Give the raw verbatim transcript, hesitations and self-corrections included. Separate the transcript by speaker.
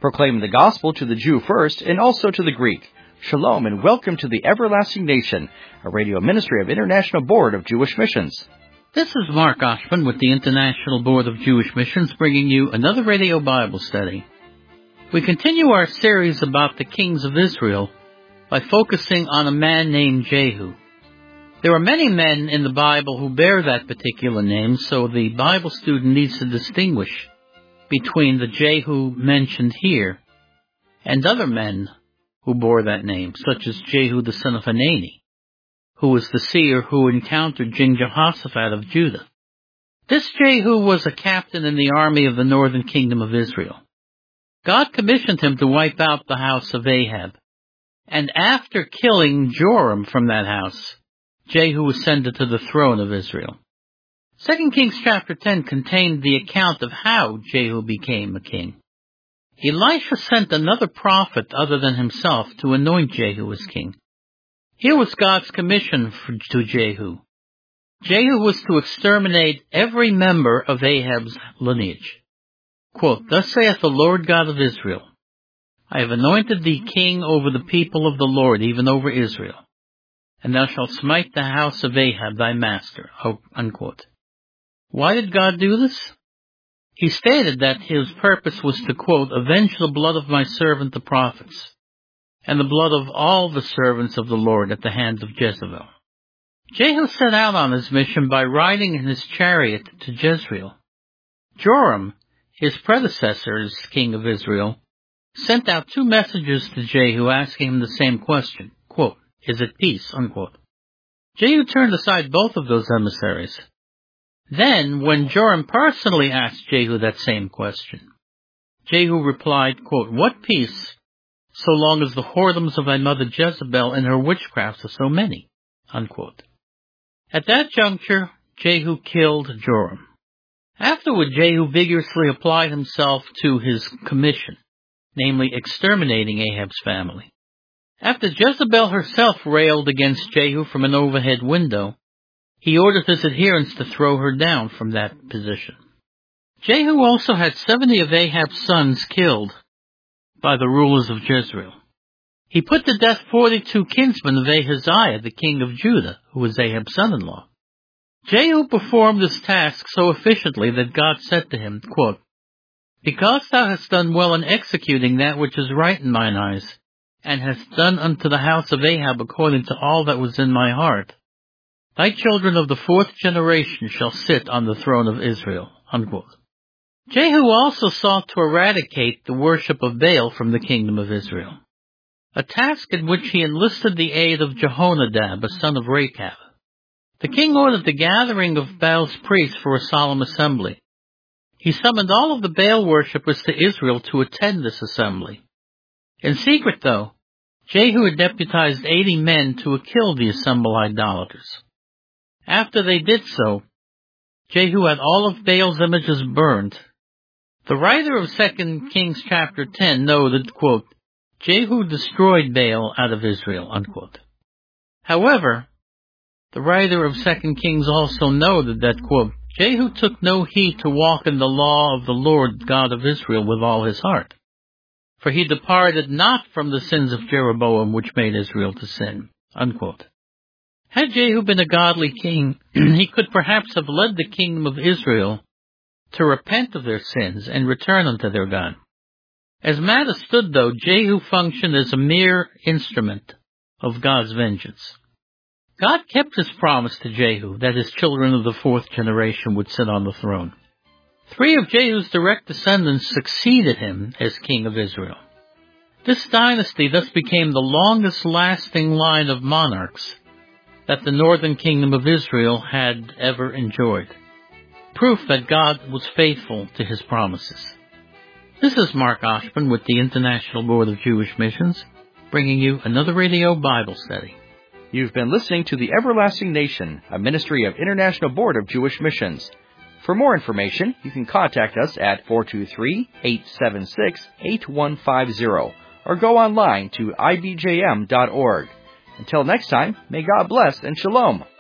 Speaker 1: proclaiming the gospel to the Jew first and also to the Greek. Shalom and welcome to the Everlasting Nation, a radio ministry of International Board of Jewish Missions.
Speaker 2: This is Mark Oshman with the International Board of Jewish Missions bringing you another radio Bible study. We continue our series about the kings of Israel by focusing on a man named Jehu. There are many men in the Bible who bear that particular name, so the Bible student needs to distinguish between the Jehu mentioned here and other men who bore that name, such as Jehu the son of Hanani, who was the seer who encountered King Jehoshaphat of Judah. This Jehu was a captain in the army of the northern kingdom of Israel. God commissioned him to wipe out the house of Ahab, and after killing Joram from that house, Jehu ascended to the throne of Israel. Second Kings chapter ten contained the account of how Jehu became a king. Elisha sent another prophet other than himself to anoint Jehu as king. Here was God's commission for, to Jehu. Jehu was to exterminate every member of Ahab's lineage. Quote, "Thus saith the Lord God of Israel, I have anointed thee king over the people of the Lord, even over Israel, and thou shalt smite the house of Ahab thy master." Unquote. Why did God do this? He stated that his purpose was to, quote, "avenge the blood of my servant the prophets, and the blood of all the servants of the Lord at the hand of Jezebel." Jehu set out on his mission by riding in his chariot to Jezreel. Joram, his predecessor as king of Israel, sent out two messages to Jehu asking him the same question, quote, "Is it peace?" Unquote. Jehu turned aside both of those emissaries. Then, when Joram personally asked Jehu that same question, Jehu replied, quote, "What peace, so long as the whoredoms of thy mother Jezebel and her witchcrafts are so many?" Unquote. At that juncture, Jehu killed Joram. Afterward, Jehu vigorously applied himself to his commission, namely exterminating Ahab's family. After Jezebel herself railed against Jehu from an overhead window, he ordered his adherents to throw her down from that position. Jehu also had seventy of Ahab's sons killed by the rulers of Jezreel. He put to death forty-two kinsmen of Ahaziah, the king of Judah, who was Ahab's son-in-law. Jehu performed this task so efficiently that God said to him, quote, "Because thou hast done well in executing that which is right in mine eyes, and hast done unto the house of Ahab according to all that was in my heart, thy children of the fourth generation shall sit on the throne of Israel." Unquote. Jehu also sought to eradicate the worship of Baal from the kingdom of Israel, a task in which he enlisted the aid of Jehonadab, a son of Rechab. The king ordered the gathering of Baal's priests for a solemn assembly. He summoned all of the Baal worshippers to Israel to attend this assembly. In secret, though, Jehu had deputized eighty men to kill the assembled idolaters. After they did so, Jehu had all of Baal's images burned. The writer of Second Kings chapter ten noted, quote, "Jehu destroyed Baal out of Israel." Unquote. However, the writer of Second Kings also noted that, quote, "Jehu took no heed to walk in the law of the Lord God of Israel with all his heart, for he departed not from the sins of Jeroboam which made Israel to sin." Unquote. Had Jehu been a godly king, he could perhaps have led the kingdom of Israel to repent of their sins and return unto their God. As matters stood, though, Jehu functioned as a mere instrument of God's vengeance. God kept his promise to Jehu that his children of the fourth generation would sit on the throne. Three of Jehu's direct descendants succeeded him as king of Israel. This dynasty thus became the longest-lasting line of monarchs that the northern kingdom of Israel had ever enjoyed. Proof that God was faithful to his promises. This is Mark Oshman with the International Board of Jewish Missions, bringing you another radio Bible study.
Speaker 1: You've been listening to the Everlasting Nation, a ministry of International Board of Jewish Missions. For more information, you can contact us at four two three, eight seven six, eight one five zero or go online to I B J M dot org. Until next time, may God bless and shalom.